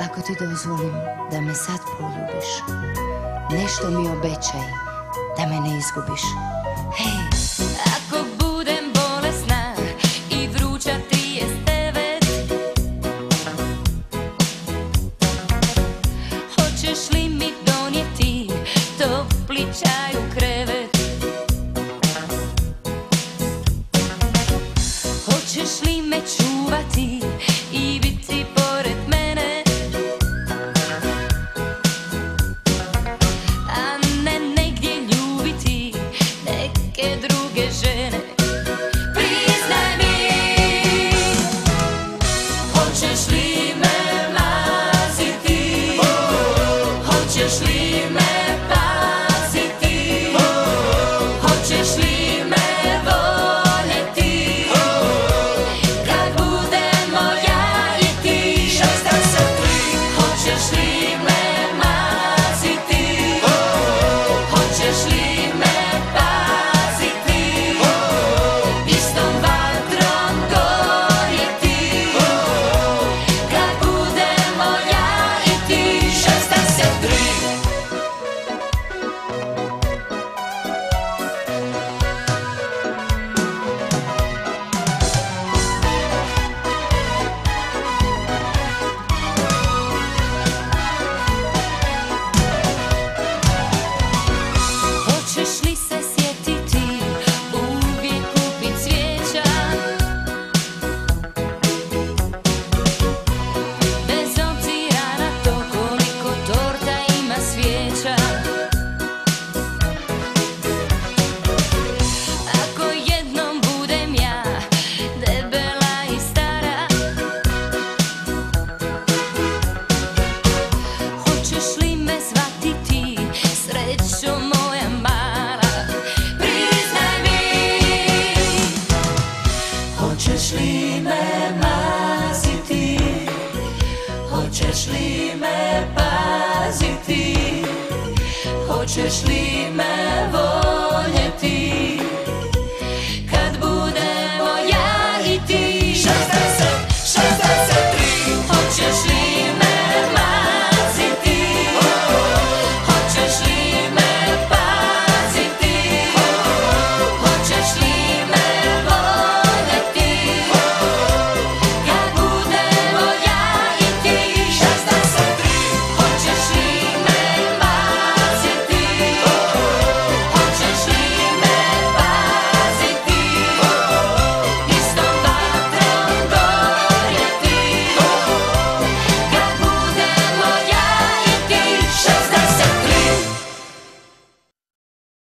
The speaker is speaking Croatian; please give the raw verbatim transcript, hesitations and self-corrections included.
Ako ti dozvolim da me sad poljubiš, nešto mi obećaj da me ne izgubiš. Hej! Ako budem bolesna i vruća ti je stevet, hoćeš li mi donijeti topli čaj u krevet? Hoćeš li me čuvati i biti pored mene, a ne negdje ljubiti neke druge žene? Priznaj mi, hoćeš li me mraziti, hoćeš li me paziti, hoćeš li me voljeti, kad budemo ja i ti? šezdeset tri. Hoćeš li me maziti, hoćeš li me paziti, istom vatrom gorjeti, kad budemo ja i ti? šezdeset tri. Hoćeš li se sjetiti uvijek kupit cvijeća, bez obzira na to koliko torta ima svijeća? Ako jednom budem ja debela i stara, hoćeš li me shvatiti, srećo moja mala? Priznaj mi, hoćeš li me maziti, hoćeš li me paziti, hoćeš li me voljeti,